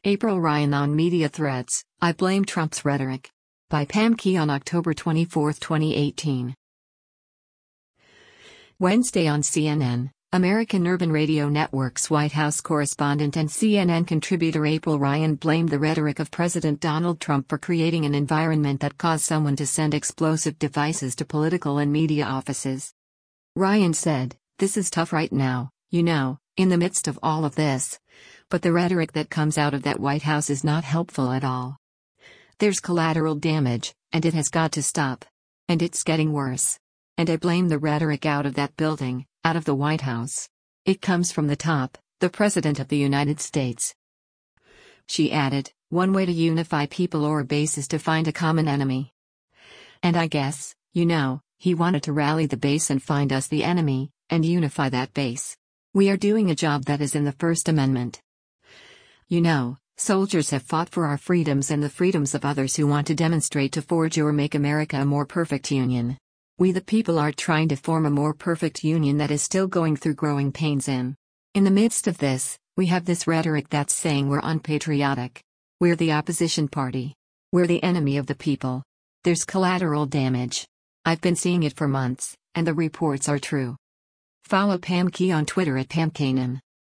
April Ryan on media threats, I blame Trump's rhetoric. By Pam Key on October 24, 2018. Wednesday on CNN, American Urban Radio Network's White House correspondent and CNN contributor April Ryan blamed the rhetoric of President Donald Trump for creating an environment that caused someone to send explosive devices to political and media offices. Ryan said, "This is tough right now, in the midst of all of this. But the rhetoric that comes out of that White House is not helpful at all. There's collateral damage, and it has got to stop. And it's getting worse. And I blame the rhetoric out of that building, out of the White House. It comes from the top, the President of the United States." She added, "One way to unify people or a base is to find a common enemy. And I guess, he wanted to rally the base and find us the enemy, and unify that base. We are doing a job that is in the First Amendment. Soldiers have fought for our freedoms and the freedoms of others who want to demonstrate to forge or make America a more perfect union. We the people are trying to form a more perfect union that is still going through growing pains in the midst of this, we have this rhetoric that's saying we're unpatriotic. We're the opposition party. We're the enemy of the people. There's collateral damage. I've been seeing it for months, and the reports are true." Follow Pam Key on Twitter at PamKanan.